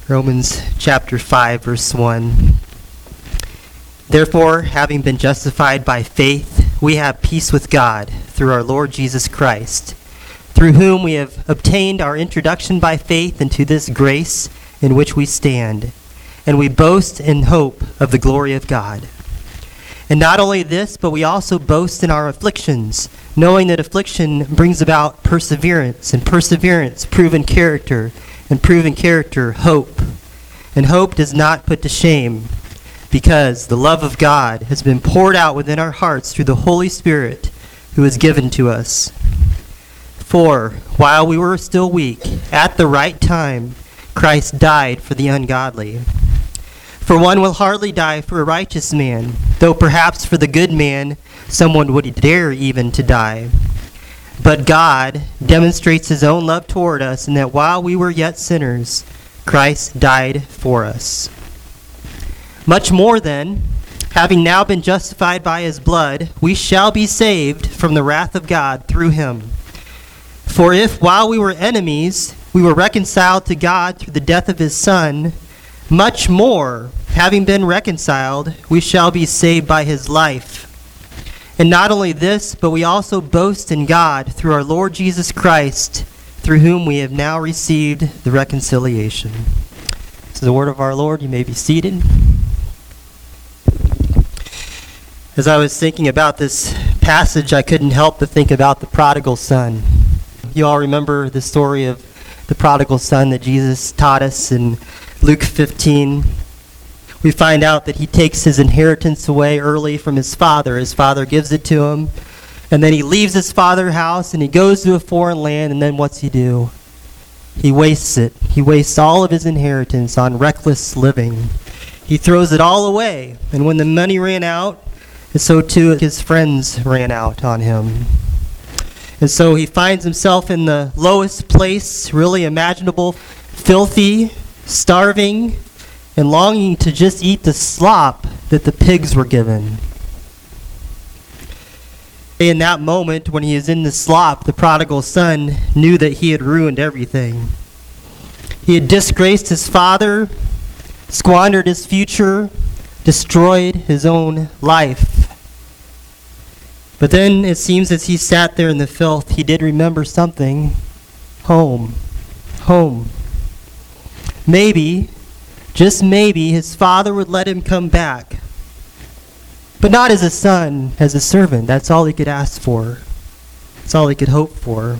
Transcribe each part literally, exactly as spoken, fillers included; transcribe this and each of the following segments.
Romans chapter five, verse one. Therefore, having been justified by faith, we have peace with God through our Lord Jesus Christ, through whom we have obtained our introduction by faith into this grace in which we stand, and we boast in hope of the glory of God. And not only this, but we also boast in our afflictions, knowing that affliction brings about perseverance, and perseverance, proven character, and proven character, hope. And hope does not put to shame, because the love of God has been poured out within our hearts through the Holy Spirit who is given to us. For while we were still weak, at the right time, Christ died for the ungodly. For one will hardly die for a righteous man, though perhaps for the good man someone would dare even to die. But God demonstrates his own love toward us in that while we were yet sinners, Christ died for us. Much more then, having now been justified by his blood, we shall be saved from the wrath of God through him. For if while we were enemies, we were reconciled to God through the death of his Son, much more, having been reconciled, we shall be saved by his life. And not only this, but we also boast in God through our Lord Jesus Christ, through whom we have now received the reconciliation. This is the word of our Lord. You may be seated. As I was thinking about this passage, I couldn't help but think about the prodigal son. You all remember the story of the prodigal son that Jesus taught us in Luke fifteen. We find out that he takes his inheritance away early from his father. His father gives it to him. And then he leaves his father's house and he goes to a foreign land. And then what's he do? He wastes it. He wastes all of his inheritance on reckless living. He throws it all away. And when the money ran out, and so too his friends ran out on him. And so he finds himself in the lowest place really imaginable, filthy, starving, and longing to just eat the slop that the pigs were given. In that moment, when he is in the slop, the prodigal son knew that he had ruined everything. He had disgraced his father, squandered his future, destroyed his own life. But then it seems as he sat there in the filth, he did remember something. Home. Home. Maybe, just maybe, his father would let him come back. But not as a son, as a servant. That's all he could ask for. That's all he could hope for.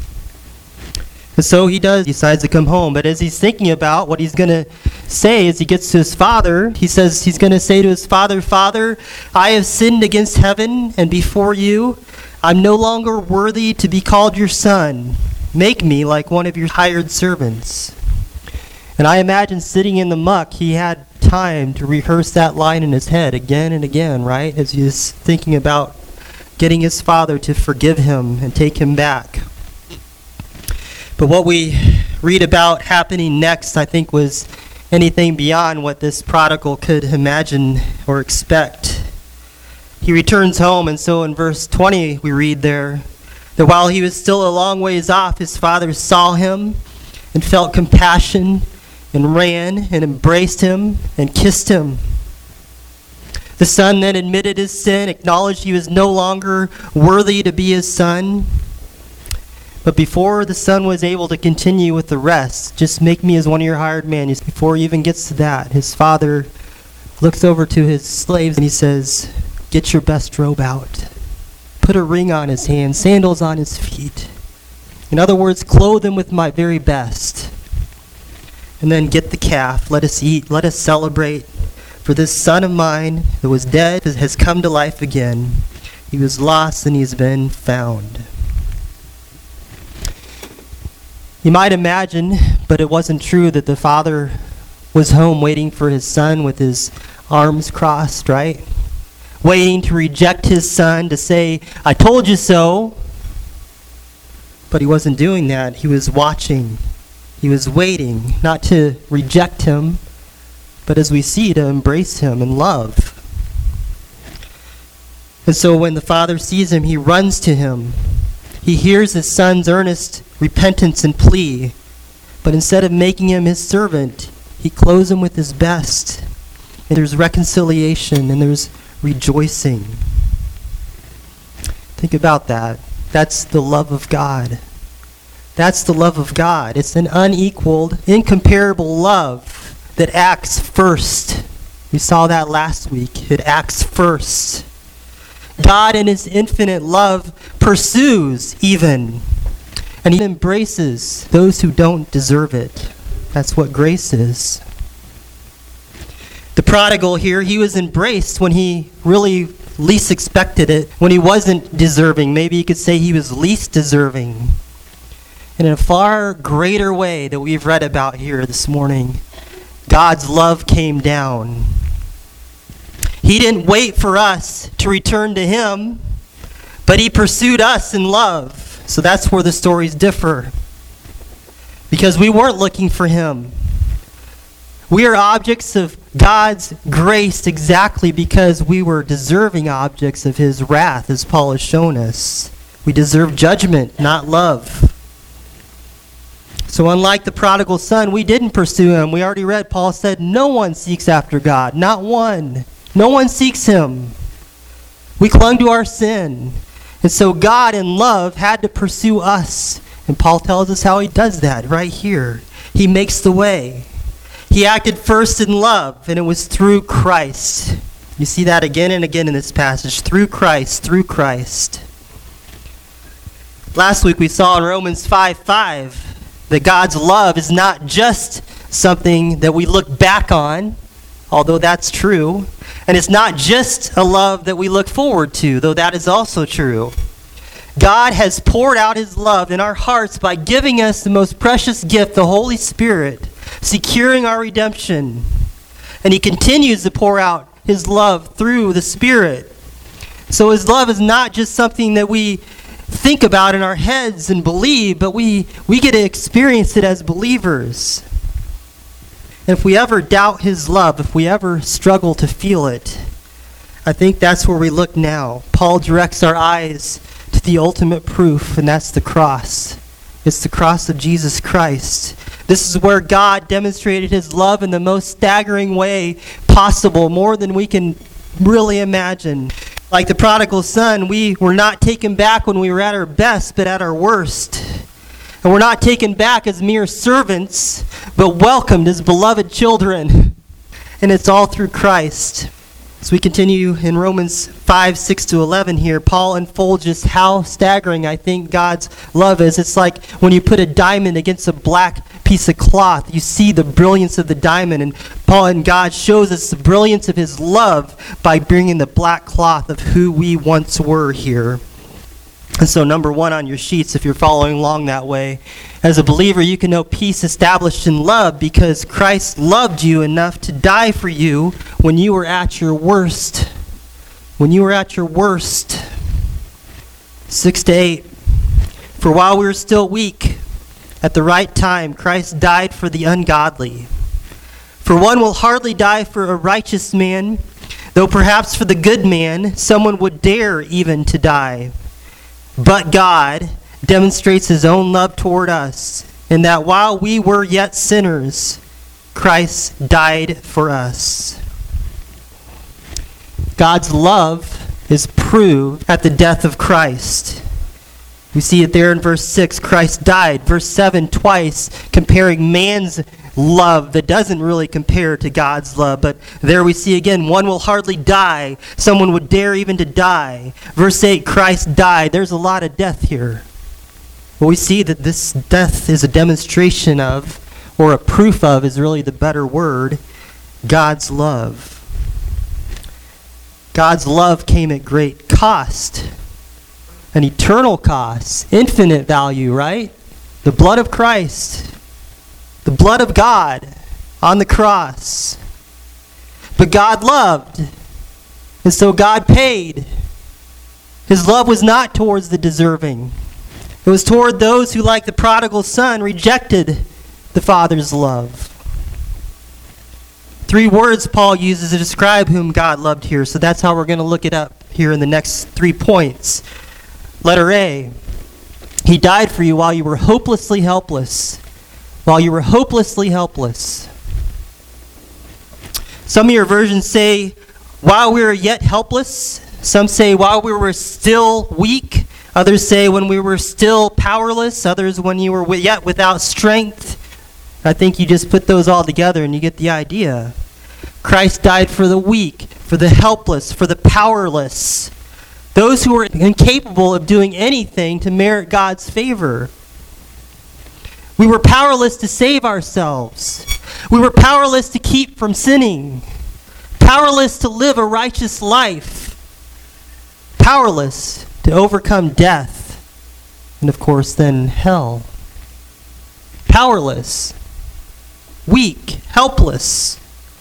And so he does, he decides to come home. But as he's thinking about what he's going to say as he gets to his father, he says he's going to say to his father, "Father, I have sinned against heaven and before you. I'm no longer worthy to be called your son. Make me like one of your hired servants." And I imagine sitting in the muck, he had time to rehearse that line in his head again and again, right? As he was thinking about getting his father to forgive him and take him back. But what we read about happening next, I think, was anything beyond what this prodigal could imagine or expect. He returns home, and so in verse twenty we read there that while he was still a long ways off, his father saw him and felt compassion and ran and embraced him and kissed him. The son then admitted his sin, acknowledged he was no longer worthy to be his son. But before the son was able to continue with the rest, just make me as one of your hired men, before he even gets to that, his father looks over to his slaves and he says, "Get your best robe out. Put a ring on his hand, sandals on his feet. In other words, clothe him with my very best. And then get the calf, let us eat, let us celebrate. For this son of mine that was dead has come to life again. He was lost and he's been found." You might imagine, but it wasn't true, that the father was home waiting for his son with his arms crossed, right? Waiting to reject his son, to say, "I told you so." But he wasn't doing that. He was watching. He was waiting, not to reject him, but as we see, to embrace him in love. And so when the father sees him, he runs to him. He hears his son's earnest repentance and plea, but instead of making him his servant, He clothes him with his best. And there's reconciliation and there's rejoicing. Think about that. That's the love of God. That's the love of God. It's an unequaled, incomparable love that acts first. We saw that last week. It acts first. God in his infinite love pursues even, and he embraces those who don't deserve it. That's what grace is. The prodigal here, he was embraced when he really least expected it, when he wasn't deserving. Maybe you could say he was least deserving. And in a far greater way that we've read about here this morning, God's love came down. He didn't wait for us to return to him, but he pursued us in love. So that's where the stories differ. Because we weren't looking for him. We are objects of God's grace exactly because we were deserving objects of his wrath, as Paul has shown us. We deserve judgment, not love. So unlike the prodigal son, we didn't pursue him. We already read, Paul said, no one seeks after God, not one. No one seeks him. We clung to our sin. And so God in love had to pursue us. And Paul tells us how he does that right here. He makes the way. He acted first in love, and it was through Christ. You see that again and again in this passage. Through Christ, through Christ. Last week we saw in Romans five five that God's love is not just something that we look back on, although that's true. And it's not just a love that we look forward to, though that is also true. God has poured out his love in our hearts by giving us the most precious gift, the Holy Spirit, securing our redemption. And he continues to pour out his love through the Spirit. So his love is not just something that we think about in our heads and believe, but we, we get to experience it as believers. And if we ever doubt his love, if we ever struggle to feel it, I think that's where we look now. Paul directs our eyes to the ultimate proof, and that's the cross. It's the cross of Jesus Christ. This is where God demonstrated his love in the most staggering way possible, more than we can really imagine. Like the prodigal son, we were not taken back when we were at our best, but at our worst. And we're not taken back as mere servants, but welcomed as beloved children. And it's all through Christ. As we continue in Romans five, six to eleven here, Paul unfolds just how staggering I think God's love is. It's like when you put a diamond against a black piece of cloth, you see the brilliance of the diamond. And Paul and God shows us the brilliance of his love by bringing the black cloth of who we once were here. And so number one on your sheets, if you're following along that way, as a believer, you can know peace established in love because Christ loved you enough to die for you when you were at your worst. When you were at your worst. Six to eight. For while we were still weak, at the right time, Christ died for the ungodly. For one will hardly die for a righteous man, though perhaps for the good man, someone would dare even to die. But God demonstrates his own love toward us, in that while we were yet sinners, Christ died for us. God's love is proved at the death of Christ. We see it there in verse six, Christ died. Verse seven, twice comparing man's love that doesn't really compare to God's love. But there we see again, one will hardly die. Someone would dare even to die. Verse eight, Christ died. There's a lot of death here. But we see that this death is a demonstration of, or a proof of is really the better word, God's love. God's love came at great cost. An eternal cost, infinite value, right? The blood of Christ, the blood of God on the cross. But God loved, and so God paid. His love was not towards the deserving. It was toward those who, like the prodigal son, rejected the Father's love. Three words Paul uses to describe whom God loved here, so that's how we're going to look it up here in the next three points. Letter A, he died for you while you were hopelessly helpless. While you were hopelessly helpless. Some of your versions say, while we were yet helpless. Some say, while we were still weak. Others say, when we were still powerless. Others, when you were yet without strength. I think you just put those all together and you get the idea. Christ died for the weak, for the helpless, for the powerless. Those who were incapable of doing anything to merit God's favor. We were powerless to save ourselves. We were powerless to keep from sinning. Powerless to live a righteous life. Powerless to overcome death. And of course then hell. Powerless. Weak. Helpless.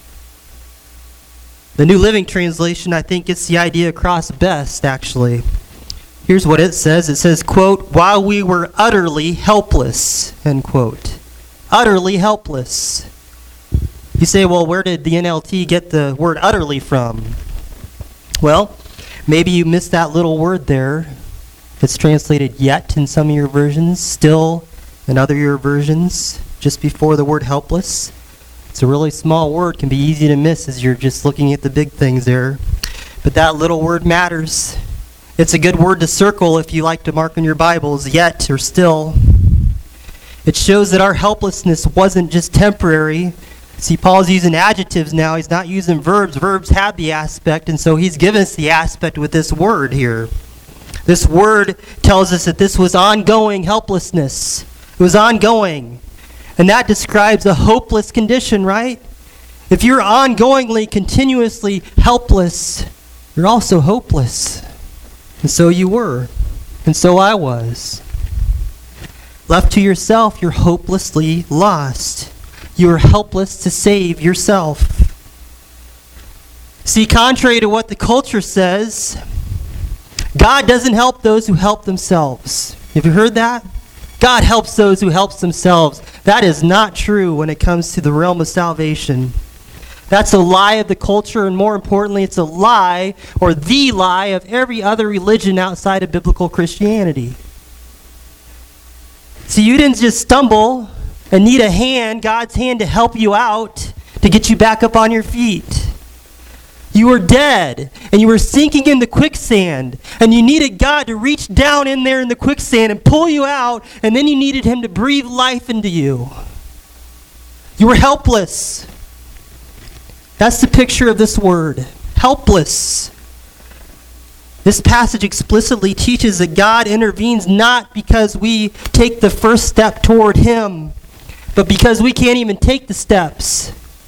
The New Living Translation, I think, gets the idea across best, actually. Here's what it says. It says, quote, while we were utterly helpless, end quote. Utterly helpless. You say, well, where did the N L T get the word utterly from? Well, maybe you missed that little word there. It's translated yet in some of your versions, still in other your versions, just before the word helpless. It's a really small word, can be easy to miss as you're just looking at the big things there. But that little word matters. It's a good word to circle if you like to mark in your Bibles, yet or still. It shows that our helplessness wasn't just temporary. See, Paul's using adjectives now. He's not using verbs. Verbs have the aspect, and so he's given us the aspect with this word here. This word tells us that this was ongoing helplessness. It was ongoing. And that describes a hopeless condition, right? If you're ongoingly, continuously helpless, you're also hopeless. And so you were. And so I was. Left to yourself, you're hopelessly lost. You are helpless to save yourself. See, contrary to what the culture says, God doesn't help those who help themselves. Have you heard that? God helps those who help themselves. That is not true when it comes to the realm of salvation. That's a lie of the culture, and more importantly, it's a lie, or the lie, of every other religion outside of biblical Christianity. See, you didn't just stumble and need a hand, God's hand, to help you out, to get you back up on your feet. You were dead, and you were sinking in the quicksand, and you needed God to reach down in there in the quicksand and pull you out, and then you needed him to breathe life into you. You were helpless. That's the picture of this word, helpless. This passage explicitly teaches that God intervenes not because we take the first step toward him, but because we can't even take the steps.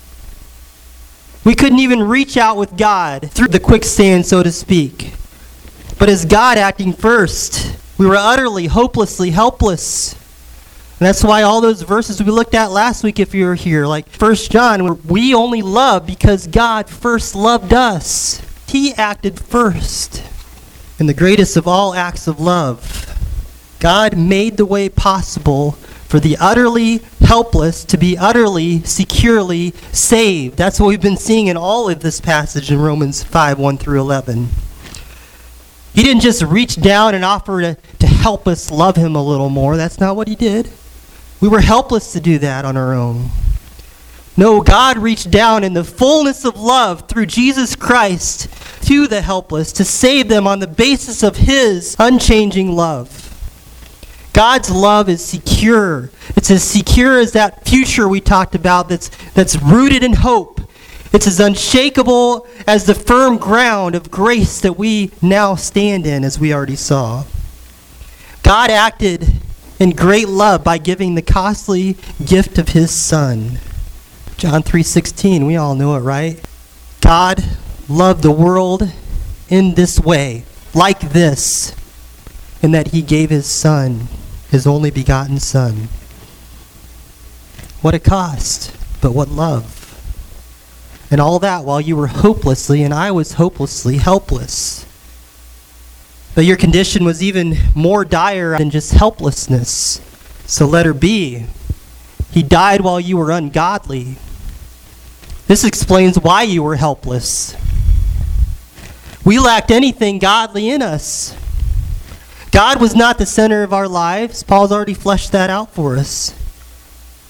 We couldn't even reach out with God through the quicksand, so to speak. But as God acting first, we were utterly, hopelessly helpless. And that's why all those verses we looked at last week, if you were here, like First John, we only love because God first loved us. He acted first. In the greatest of all acts of love, God made the way possible for the utterly helpless to be utterly, securely saved. That's what we've been seeing in all of this passage in Romans five, one through eleven. He didn't just reach down and offer to, to help us love him a little more. That's not what he did. We were helpless to do that on our own. No, God reached down in the fullness of love through Jesus Christ to the helpless to save them on the basis of his unchanging love. God's love is secure. It's as secure as that future we talked about that's, that's rooted in hope. It's as unshakable as the firm ground of grace that we now stand in, as we already saw. God acted in great love by giving the costly gift of his Son. John three sixteen, we all know it, right? God loved the world in this way, like this, in that he gave his Son, his only begotten Son. What a cost, but what love. And all that while you were hopelessly, and I was hopelessly helpless. But your condition was even more dire than just helplessness. So letter B, he died while you were ungodly. This explains why you were helpless. We lacked anything godly in us. God was not the center of our lives. Paul's already fleshed that out for us.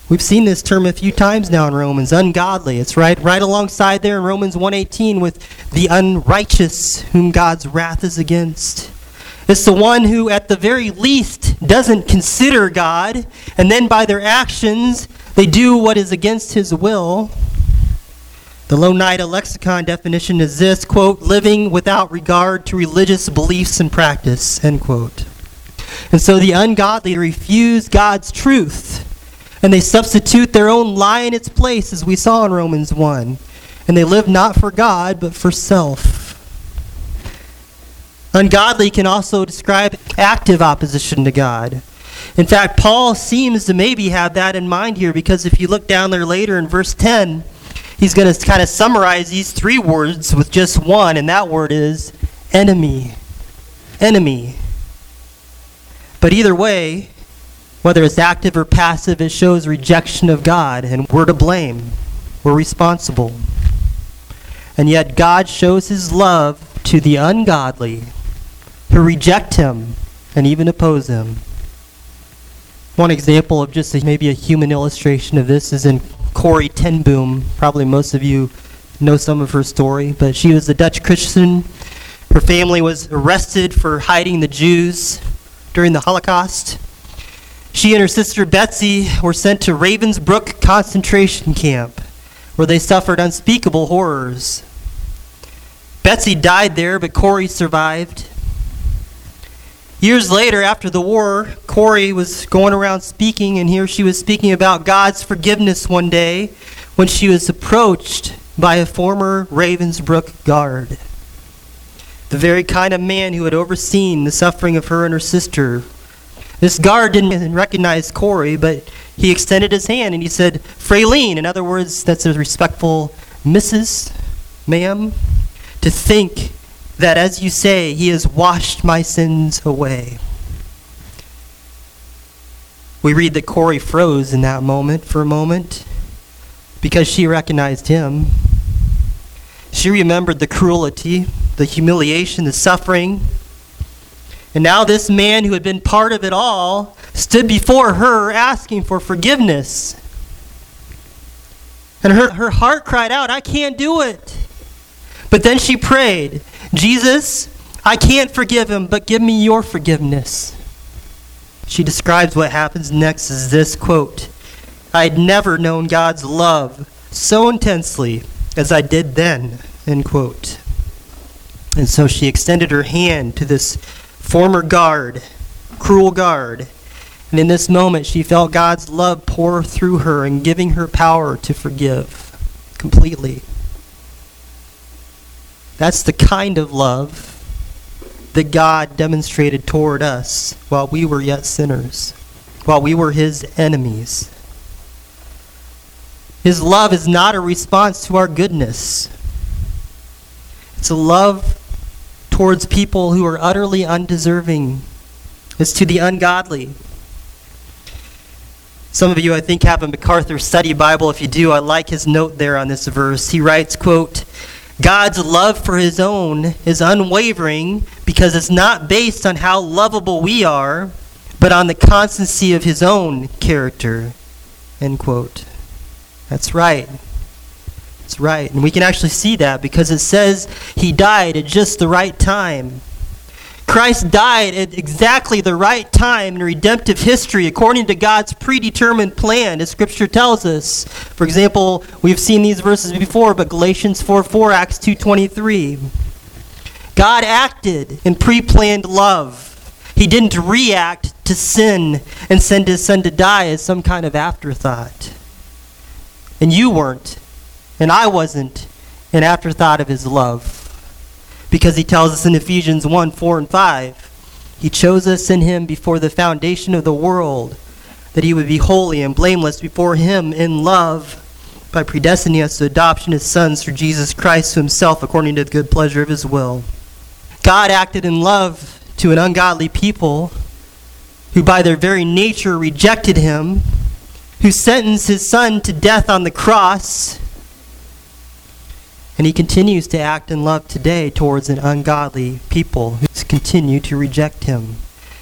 We've seen this term a few times now in Romans, ungodly. It's right right alongside there in Romans one eighteen with the unrighteous whom God's wrath is against. It's the one who at the very least doesn't consider God, and then by their actions they do what is against his will. The Louw-Nida lexicon definition is this, quote, living without regard to religious beliefs and practice, end quote. And so the ungodly refuse God's truth, and they substitute their own lie in its place, as we saw in Romans one. And they live not for God, but for self. Ungodly can also describe active opposition to God. In fact, Paul seems to maybe have that in mind here, because if you look down there later in verse ten, he's going to kind of summarize these three words with just one, and that word is enemy. Enemy. But either way, whether it's active or passive, it shows rejection of God, and we're to blame. We're responsible. And yet God shows his love to the ungodly who reject him and even oppose him. One example of just a, maybe a human illustration of this is in Corrie ten Boom. Probably most of you know some of her story, but she was a Dutch Christian. Her family was arrested for hiding the Jews during the Holocaust. She and her sister Betsy were sent to Ravensbrück concentration camp, where they suffered unspeakable horrors. Betsy died there, but Corrie survived. Years later, after the war, Corrie was going around speaking, and here she was speaking about God's forgiveness one day when she was approached by a former Ravensbrück guard. The very kind of man who had overseen the suffering of her and her sister. This guard didn't recognize Corrie, but he extended his hand and he said, Fraulein, in other words, that's a respectful Missus Ma'am, to think that, as you say, he has washed my sins away. We read that Corrie froze in that moment for a moment because she recognized him. She remembered the cruelty, the humiliation, the suffering. And now this man who had been part of it all stood before her asking for forgiveness. And her, her heart cried out, I can't do it. But then she prayed, Jesus, I can't forgive him, but give me your forgiveness. She describes what happens next as this, quote, I had never known God's love so intensely as I did then, end quote. And so she extended her hand to this former guard, cruel guard, and in this moment she felt God's love pour through her and giving her power to forgive completely. That's the kind of love that God demonstrated toward us while we were yet sinners, while we were his enemies. His love is not a response to our goodness. It's a love towards people who are utterly undeserving. It's to the ungodly. Some of you, I think, have a MacArthur Study Bible. If you do, I like his note there on this verse. He writes, quote, God's love for his own is unwavering because it's not based on how lovable we are, but on the constancy of his own character, end quote. That's right. That's right. And we can actually see that because it says he died at just the right time. Christ died at exactly the right time in redemptive history according to God's predetermined plan, as Scripture tells us. For example, we've seen these verses before, but Galatians four four, Acts two twenty-three. God acted in pre-planned love. He didn't react to sin and send his son to die as some kind of afterthought. And you weren't. And I wasn't an afterthought of his love. Because he tells us in Ephesians one, four, and five, he chose us in him before the foundation of the world, that he would be holy and blameless before him in love, by predestining us to adoption as sons through Jesus Christ to himself according to the good pleasure of his will. God acted in love to an ungodly people who by their very nature rejected him, who sentenced his son to death on the cross. And he continues to act in love today towards an ungodly people who continue to reject him.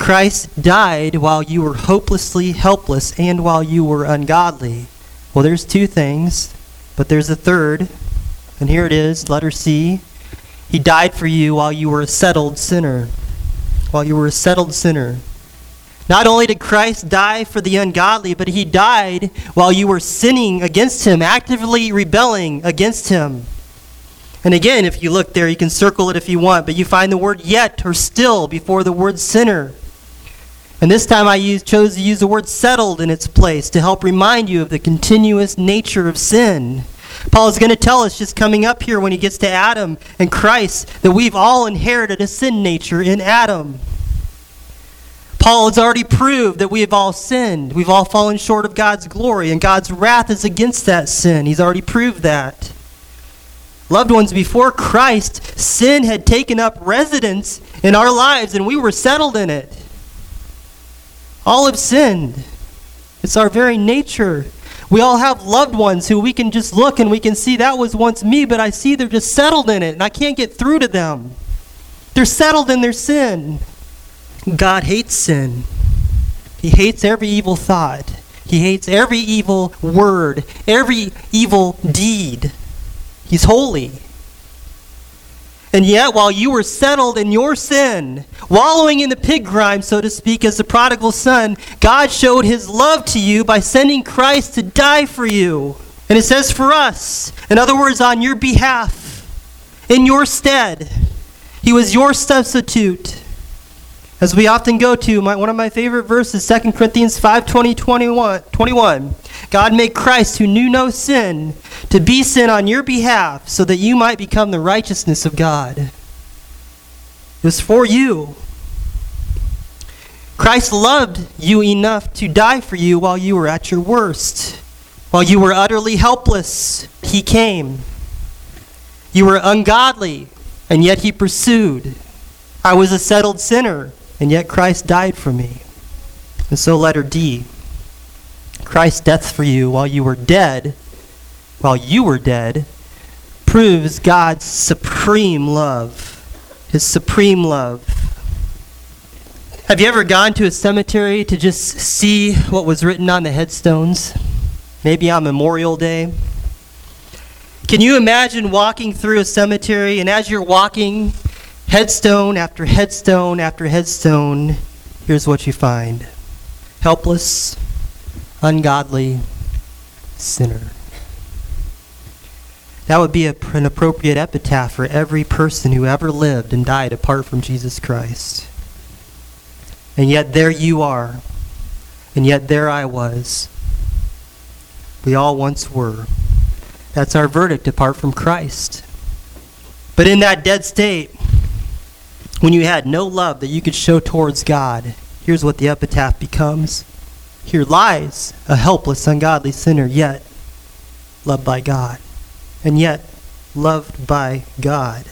Christ died while you were hopelessly helpless and while you were ungodly. Well, there's two things, but there's a third. And here it is, letter C. He died for you while you were a settled sinner. While you were a settled sinner. Not only did Christ die for the ungodly, but he died while you were sinning against him, actively rebelling against him. And again, if you look there, you can circle it if you want, but you find the word yet or still before the word sinner. And this time I used, chose to use the word settled in its place to help remind you of the continuous nature of sin. Paul is going to tell us just coming up here when he gets to Adam and Christ that we've all inherited a sin nature in Adam. Paul has already proved that we have all sinned. We've all fallen short of God's glory, and God's wrath is against that sin. He's already proved that. Loved ones, before Christ, sin had taken up residence in our lives, and we were settled in it. All have sinned. It's our very nature. We all have loved ones who we can just look and we can see that was once me, but I see they're just settled in it, and I can't get through to them. They're settled in their sin. God hates sin. He hates every evil thought. He hates every evil word, every evil deed. He's holy. And yet, while you were settled in your sin, wallowing in the pig grime, so to speak, as the prodigal son, God showed his love to you by sending Christ to die for you. And it says for us, in other words, on your behalf, in your stead. He was your substitute. As we often go to, my, one of my favorite verses, Second Corinthians five, twenty, twenty-one, twenty-one. God made Christ, who knew no sin, to be sin on your behalf, so that you might become the righteousness of God. It was for you. Christ loved you enough to die for you while you were at your worst. While you were utterly helpless, he came. You were ungodly, and yet he pursued. I was a settled sinner, and yet Christ died for me. And so letter D. Christ's death for you while you were dead, while you were dead, proves God's supreme love. His supreme love. Have you ever gone to a cemetery to just see what was written on the headstones? Maybe on Memorial Day? Can you imagine walking through a cemetery, and as you're walking, headstone after headstone after headstone, here's what you find. Helpless, ungodly sinner. That would be a, an appropriate epitaph for every person who ever lived and died apart from Jesus Christ. And yet there you are. And yet there I was. We all once were. That's our verdict apart from Christ. But in that dead state, when you had no love that you could show towards God, here's what the epitaph becomes. Here lies a helpless, ungodly sinner, yet loved by God. And yet loved by God.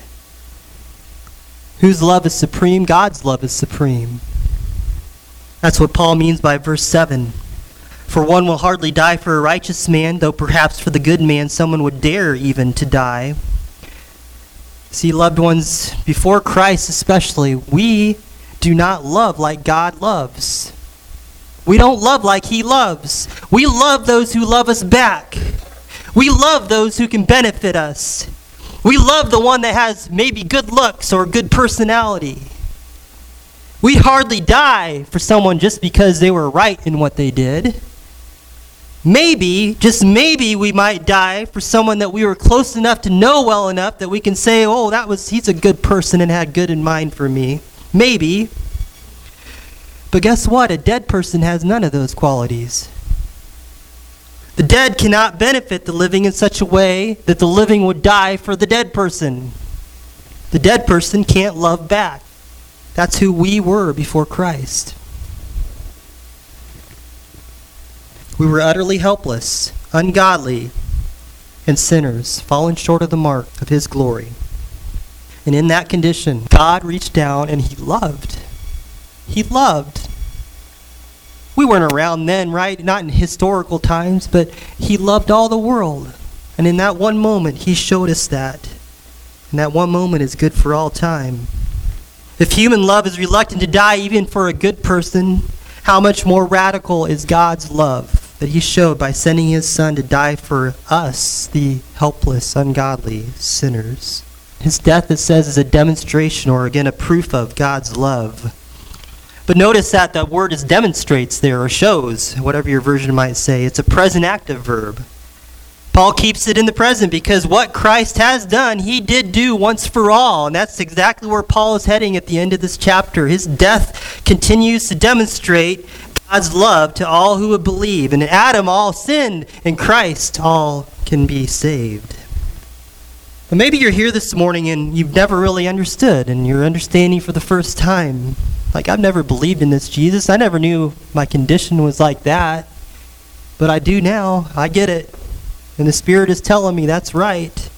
Whose love is supreme? God's love is supreme. That's what Paul means by verse seven. For one will hardly die for a righteous man, though perhaps for the good man someone would dare even to die. See, loved ones, before Christ especially, we do not love like God loves. We don't love like he loves. We love those who love us back. We love those who can benefit us. We love the one that has maybe good looks or good personality. We'd hardly die for someone just because they were right in what they did. Maybe, just maybe, we might die for someone that we were close enough to know well enough that we can say, oh, that was he's a good person and had good in mind for me. Maybe. But guess what? A dead person has none of those qualities. The dead cannot benefit the living in such a way that the living would die for the dead person. The dead person can't love back. That's who we were before Christ. We were utterly helpless, ungodly, and sinners, fallen short of the mark of his glory. And in that condition, God reached down and he loved. He loved. We weren't around then, right? Not in historical times, but he loved all the world. And in that one moment, he showed us that. And that one moment is good for all time. If human love is reluctant to die even for a good person, how much more radical is God's love that he showed by sending his son to die for us, the helpless, ungodly sinners? His death, it says, is a demonstration, or again, a proof of God's love. But notice that that word is demonstrates there, or shows, whatever your version might say. It's a present active verb. Paul keeps it in the present because what Christ has done, he did do once for all. And that's exactly where Paul is heading at the end of this chapter. His death continues to demonstrate God's love to all who would believe. And in Adam, all sinned. In Christ, all can be saved. But maybe you're here this morning and you've never really understood, and you're understanding for the first time. Like, I've never believed in this Jesus. I never knew my condition was like that. But I do now. I get it. And the Spirit is telling me that's right.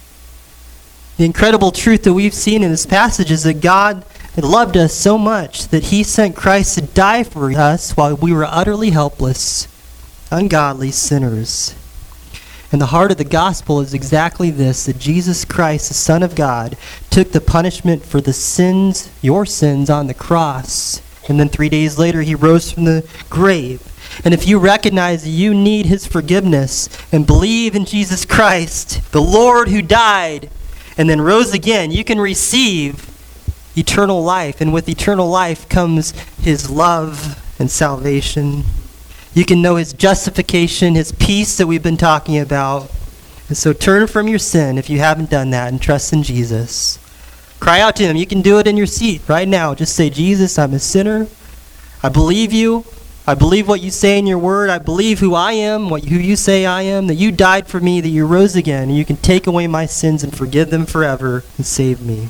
The incredible truth that we've seen in this passage is that God loved us so much that he sent Christ to die for us while we were utterly helpless, ungodly sinners. And the heart of the gospel is exactly this, that Jesus Christ, the Son of God, took the punishment for the sins, your sins, on the cross. And then three days later, he rose from the grave. And if you recognize that you need his forgiveness and believe in Jesus Christ, the Lord who died and then rose again, you can receive eternal life. And with eternal life comes his love and salvation. You can know his justification, his peace that we've been talking about. And so turn from your sin if you haven't done that and trust in Jesus. Cry out to him. You can do it in your seat right now. Just say, Jesus, I'm a sinner. I believe you. I believe what you say in your word. I believe who I am, what who you say I am, that you died for me, that you rose again, and you can take away my sins and forgive them forever and save me.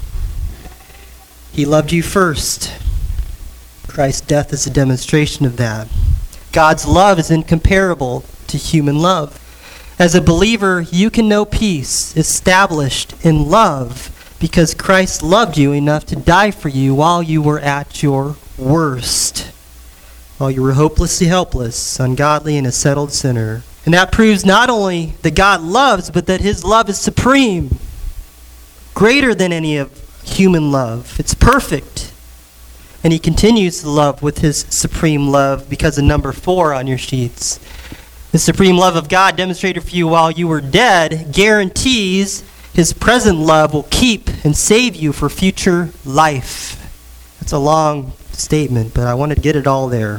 He loved you first. Christ's death is a demonstration of that. God's love is incomparable to human love. As a believer, you can know peace established in love because Christ loved you enough to die for you while you were at your worst. While you were hopelessly helpless, ungodly, and a settled sinner. And that proves not only that God loves, but that his love is supreme. Greater than any of human love. It's perfect. And he continues to love with his supreme love because of number four on your sheets. The supreme love of God demonstrated for you while you were dead guarantees his present love will keep and save you for future life. That's a long statement, but I want to get it all there.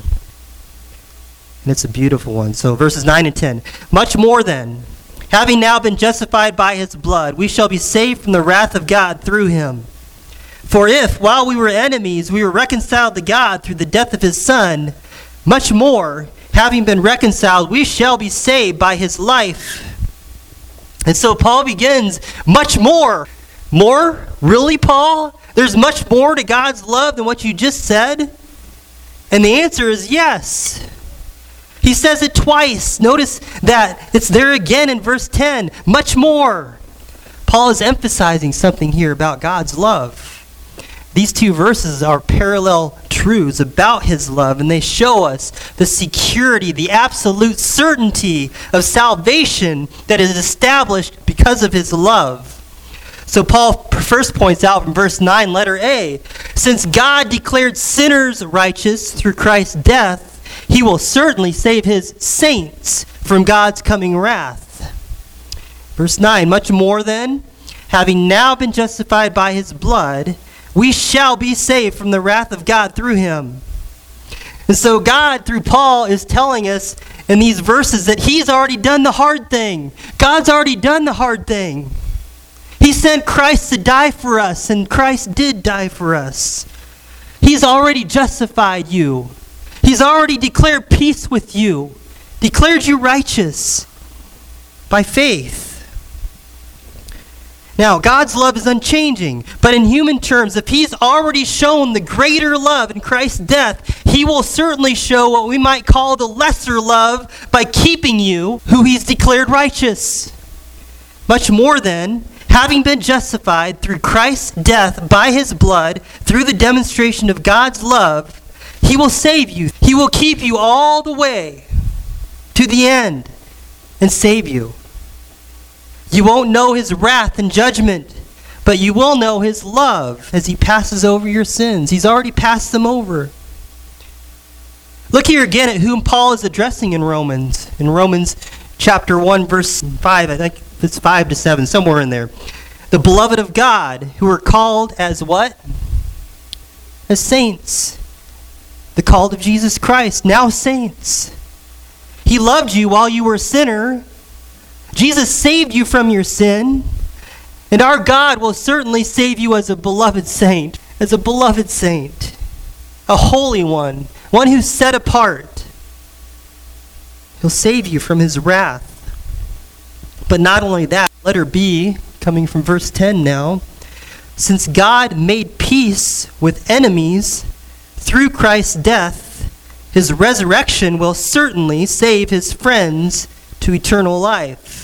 And it's a beautiful one. So verses nine and ten. Much more then, having now been justified by his blood, we shall be saved from the wrath of God through him. For if, while we were enemies, we were reconciled to God through the death of his Son, much more, having been reconciled, we shall be saved by his life. And so Paul begins, much more. More? Really, Paul? There's much more to God's love than what you just said? And the answer is yes. He says it twice. Notice that it's there again in verse ten. Much more. Paul is emphasizing something here about God's love. These two verses are parallel truths about his love, and they show us the security, the absolute certainty of salvation that is established because of his love. So Paul first points out from verse nine, letter A, since God declared sinners righteous through Christ's death, he will certainly save his saints from God's coming wrath. Verse nine, much more then, having now been justified by his blood, we shall be saved from the wrath of God through him. And so God, through Paul, is telling us in these verses that he's already done the hard thing. God's already done the hard thing. He sent Christ to die for us, and Christ did die for us. He's already justified you. He's already declared peace with you, declared you righteous by faith. Now, God's love is unchanging, but in human terms, if he's already shown the greater love in Christ's death, he will certainly show what we might call the lesser love by keeping you who he's declared righteous. Much more then, having been justified through Christ's death by his blood, through the demonstration of God's love, he will save you. He will keep you all the way to the end and save you. You won't know his wrath and judgment, but you will know his love as he passes over your sins. He's already passed them over. Look here again at whom Paul is addressing in Romans. In Romans chapter one, verse five, I think it's five to seven, somewhere in there. The beloved of God, who are called as what? As saints. The called of Jesus Christ, now saints. He loved you while you were a sinner. Jesus saved you from your sin. And our God will certainly save you as a beloved saint, as a beloved saint, a holy one, one who's set apart. He'll save you from his wrath. But not only that, letter B, coming from verse ten now, since God made peace with enemies through Christ's death, his resurrection will certainly save his friends to eternal life.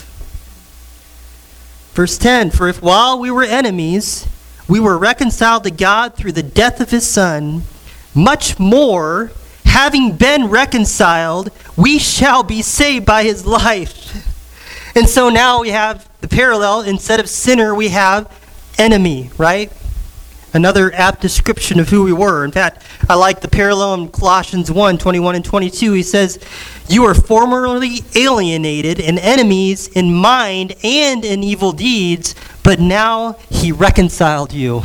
Verse ten, for if while we were enemies, we were reconciled to God through the death of his Son, much more, having been reconciled, we shall be saved by his life. And so now we have the parallel. Instead of sinner, we have enemy, right? Another apt description of who we were. In fact, I like the parallel in Colossians one, twenty-one and twenty-two. He says, you were formerly alienated and enemies in mind and in evil deeds, but now he reconciled you.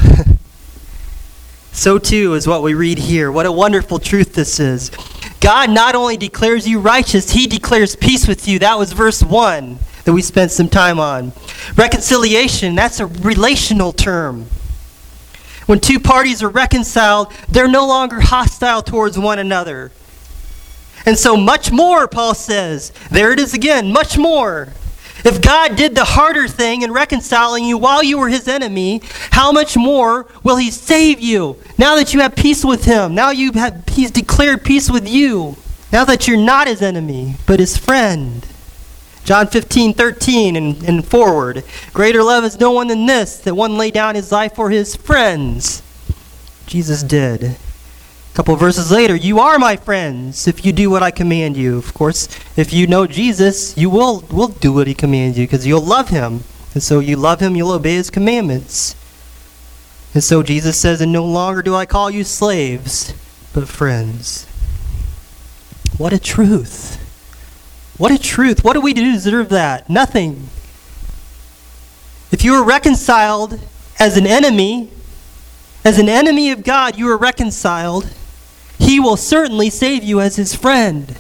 So too is what we read here. What a wonderful truth this is. God not only declares you righteous, he declares peace with you. That was verse one that we spent some time on. Reconciliation, that's a relational term. When two parties are reconciled, they're no longer hostile towards one another. And so much more, Paul says. There it is again, much more. If God did the harder thing in reconciling you while you were his enemy, how much more will he save you? Now that you have peace with him, now you have, he's declared peace with you. Now that you're not his enemy, but his friend. John fifteen, thirteen and, and forward. Greater love is no one than this, that one lay down his life for his friends. Jesus did. A couple of verses later, you are my friends if you do what I command you. Of course, if you know Jesus, you will, will do what he commands you because you'll love him. And so you love him, you'll obey his commandments. And so Jesus says, and no longer do I call you slaves, but friends. What a truth. What a truth. What do we do to deserve that? Nothing. If you were reconciled as an enemy, as an enemy of God, you were reconciled, he will certainly save you as his friend.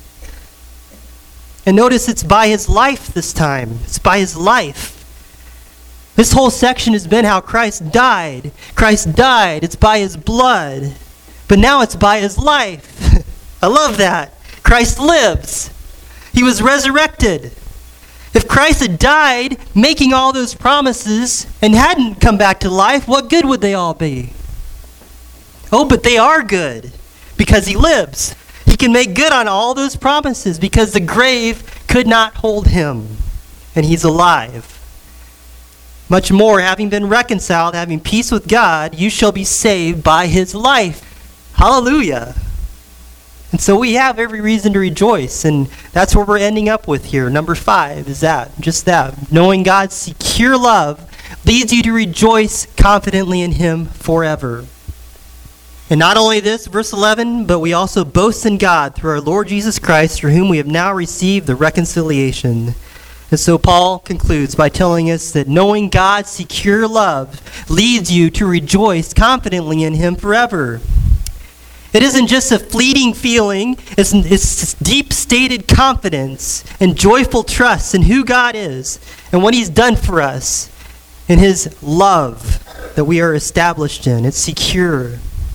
And notice it's by his life this time. It's by his life. This whole section has been how Christ died. Christ died. It's by his blood. But now it's by his life. I love that. Christ lives. He was resurrected. If Christ had died making all those promises and hadn't come back to life, what good would they all be? Oh, but they are good because he lives. He can make good on all those promises because the grave could not hold him, and he's alive. Much more, having been reconciled, having peace with God, you shall be saved by his life. Hallelujah. And so we have every reason to rejoice, and that's what we're ending up with here. Number five is that, just that. Knowing God's secure love leads you to rejoice confidently in him forever. And not only this, verse eleven, but we also boast in God through our Lord Jesus Christ, through whom we have now received the reconciliation. And so Paul concludes by telling us that knowing God's secure love leads you to rejoice confidently in him forever. It isn't just a fleeting feeling. It's, it's deep-stated confidence and joyful trust in who God is and what he's done for us and his love that we are established in. It's secure.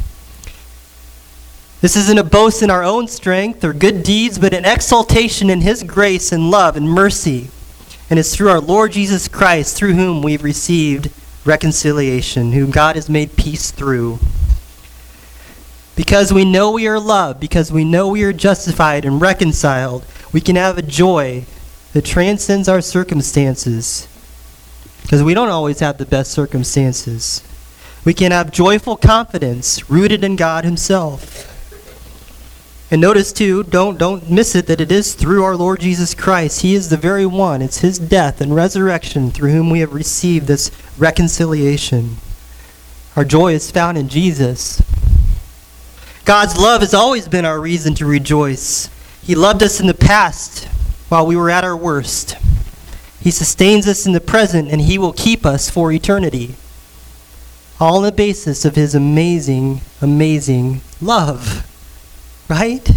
This isn't a boast in our own strength or good deeds, but an exaltation in his grace and love and mercy. And it's through our Lord Jesus Christ, through whom we've received reconciliation, whom God has made peace through. Because we know we are loved, because we know we are justified and reconciled, we can have a joy that transcends our circumstances. Because we don't always have the best circumstances. We can have joyful confidence rooted in God himself. And notice too, don't don't miss it, that it is through our Lord Jesus Christ. He is the very one. It's his death and resurrection through whom we have received this reconciliation. Our joy is found in Jesus. God's love has always been our reason to rejoice. He loved us in the past while we were at our worst. He sustains us in the present, and he will keep us for eternity. All on the basis of his amazing, amazing love. Right?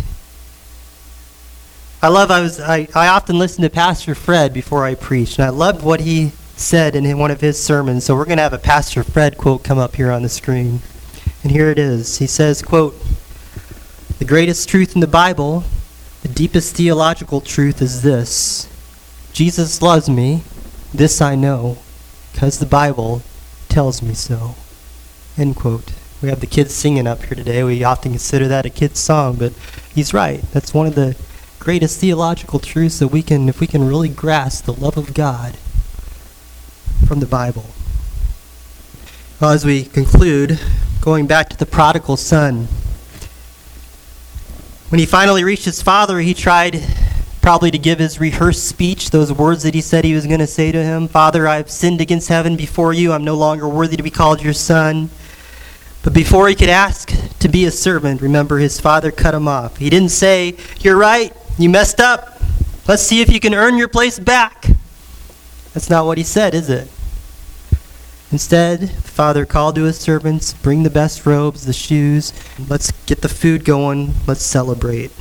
I love, I was, I, I often listen to Pastor Fred before I preach, and I loved what he said in one of his sermons. So we're going to have a Pastor Fred quote come up here on the screen. And here it is. He says, quote, "The greatest truth in the Bible, the deepest theological truth is this: Jesus loves me, this I know, because the Bible tells me so." End quote. We have the kids singing up here today. We often consider that a kid's song, but he's right. That's one of the greatest theological truths that we can, if we can really grasp the love of God from the Bible. Well, as we conclude, going back to the prodigal son, when he finally reached his father, he tried probably to give his rehearsed speech, those words that he said he was going to say to him. "Father, I have sinned against heaven before you. I'm no longer worthy to be called your son." But before he could ask to be a servant, remember, his father cut him off. He didn't say, "You're right, you messed up. Let's see if you can earn your place back." That's not what he said, is it? Instead, the father called to his servants, "Bring the best robes, the shoes. Let's get the food going. Let's celebrate."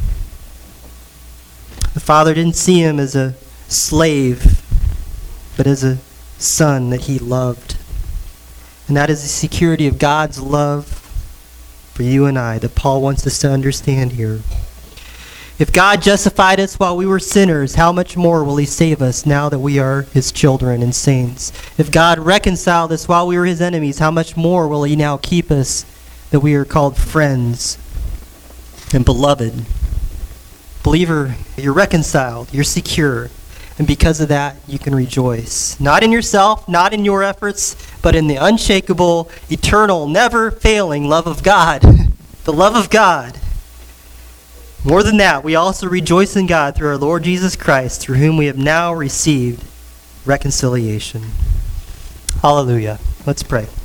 The father didn't see him as a slave, but as a son that he loved. And that is the security of God's love for you and I that Paul wants us to understand here. If God justified us while we were sinners, how much more will he save us now that we are his children and saints? If God reconciled us while we were his enemies, how much more will he now keep us that we are called friends and beloved? Believer, you're reconciled, you're secure. And because of that, you can rejoice. Not in yourself, not in your efforts, but in the unshakable, eternal, never-failing love of God. The love of God. More than that, we also rejoice in God through our Lord Jesus Christ, through whom we have now received reconciliation. Hallelujah. Let's pray.